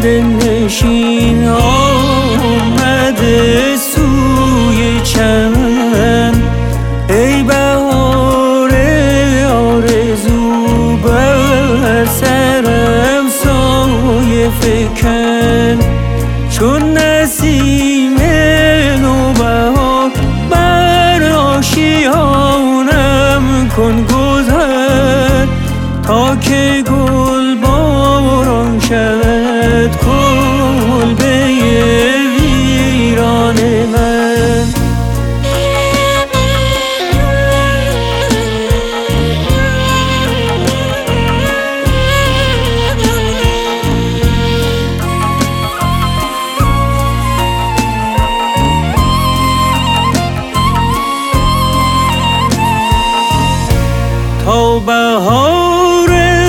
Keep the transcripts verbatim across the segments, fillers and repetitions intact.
دلنشین آمده سوی چمن، ای بهار آرزو بر سرم سایه فکن، چون نسیم نوبهار بر آشیانم کن گذر، تا که گل باران شود کلبه ویران من. تا بهار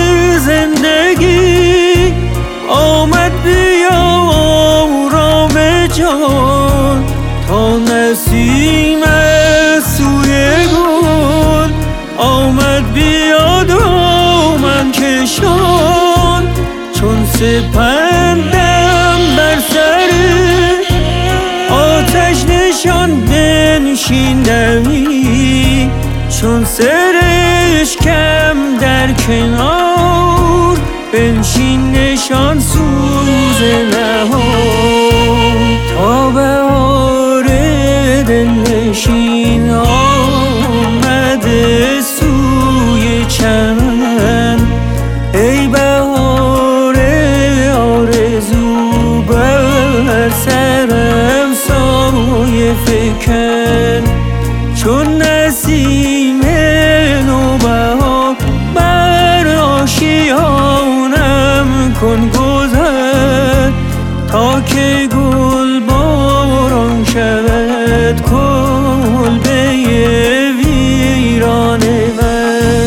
زندگی آمد بیا آرام جان، تا نسیم سوی گل آمد بیا دامن کشان، چون سپندم بر سر آتش نشان بنشین دمی، چون سرشکم در کنار بنشین نشان سوز نهان. تا بهار دلنشین آمده سوی چمن، ای بهار آرزو بر سرم سایه فکن، چون نسیم نوبهار بر آشیانم کن گذر، تا که گل باران شود کلبه ویران من.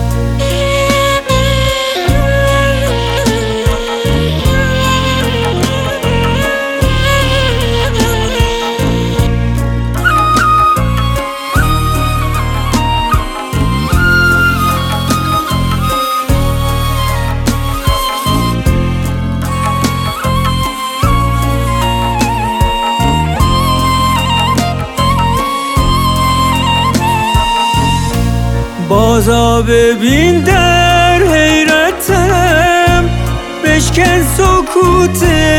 بازا ببین در حیرتم، بشکن سکوت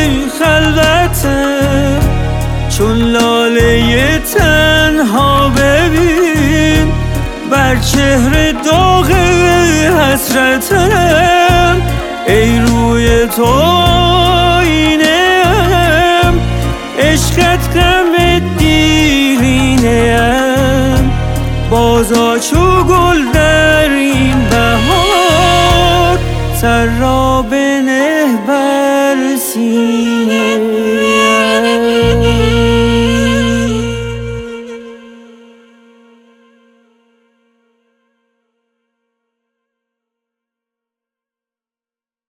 خلوتم، چون لاله تنها ببین بر چهره داغ حسرتم، ای روی تو آینه‌ام، عشقت غم دیرینه‌ام، بازا چو گل در این بهار سر را به